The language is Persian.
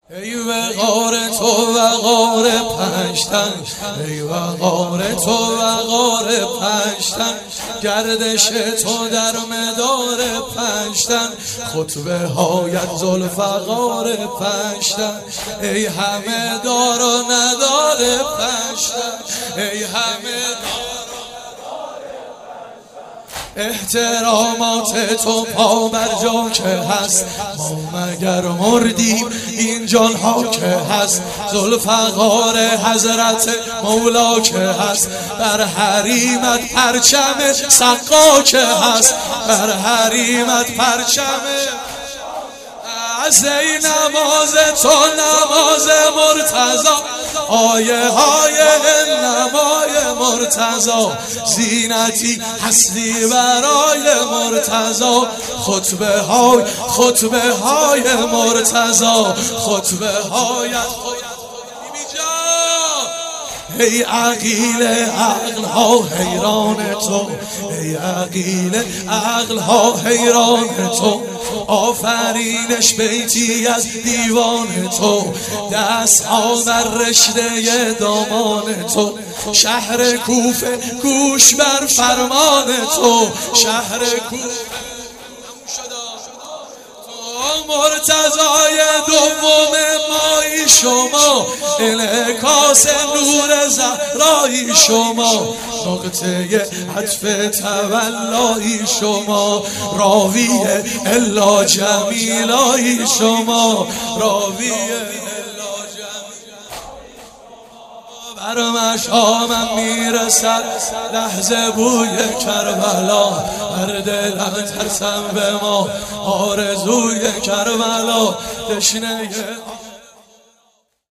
ای وقار تو وقار پنجتن، ای وقار تو وقار پنجتن، گردش تو در مدار پنجتن، خطبه هایت ذوالفقار پنجتن، ای همه دار و ندار پنجتن، ای همه احترامات تو پا بر جا که هست، ما مگر مردیم این جان ها که هست، ذوالفقار حضرت مولا که هست، بر حریمت پرچم سقا که هست، بر حریمت پرچم از ای نماز تو نماز مرتضی، آیه های نمای مرتضی، زینتی هستی برای مرتضی، خطبه های مرتضی، خطبه های ای عقیل عقل ها حیران تو، ای عقیل عقل ها حیران تو، آفرینش بیتی از دیوان تو، دست ها بر رشته دامان تو، شهر کوفه گوش بر فرمان تو، شهر کوفه مرتضای دوم مایی شما، انعکاس نور زهرایی شما، نقطه عطف تولایی شما، راوی الا جمیلایی شما، راوی بر مشامم میرسد لحظه بوی کربلا، بر دلم ترسم به ما آرزوی کربلا، تشنه